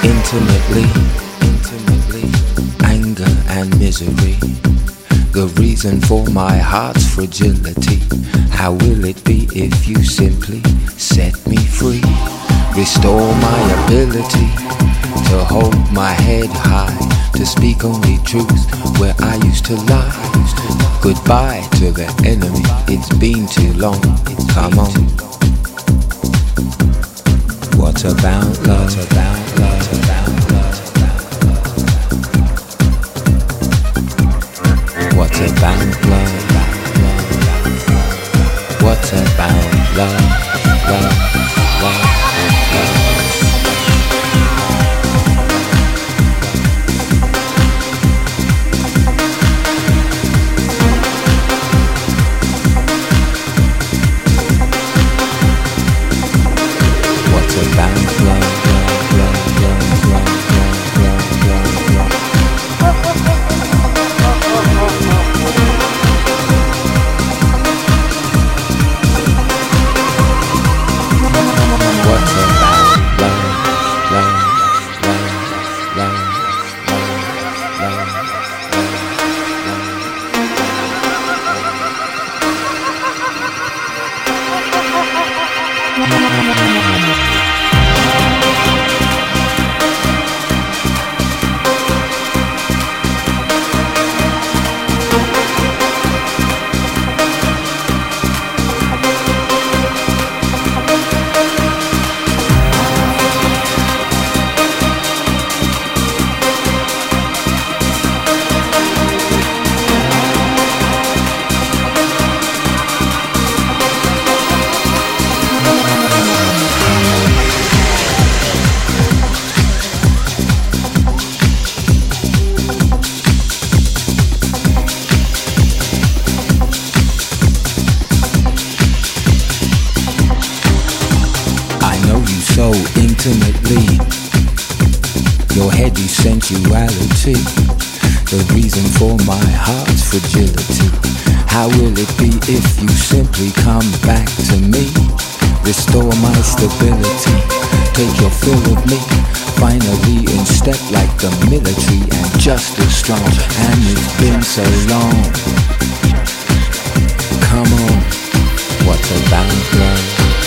Intimately, anger and misery. The reason for my heart's fragility. How will it be if you simply set me free? Restore my ability to hold my head high, to speak only truth where I used to lie. Goodbye to the enemy, it's been too long. Come on. What about love? What about love? What about love? What about love? Love, love, love. What about love? So intimately, your heady sensuality, the reason for my heart's fragility. How will it be if you simply come back to me? Restore my stability, take your fill of me, finally in step like the military and just as strong. And it's been so long. Come on, what about love?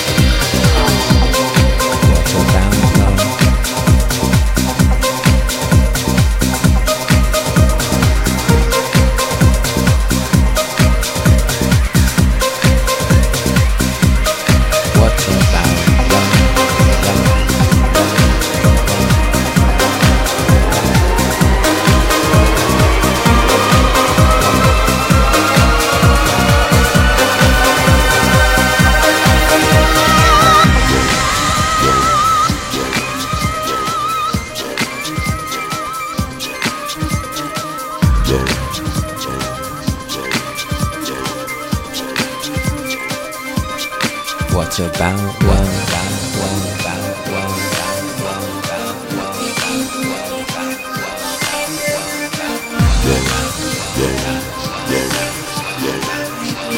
What about love?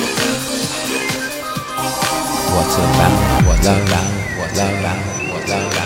What about love?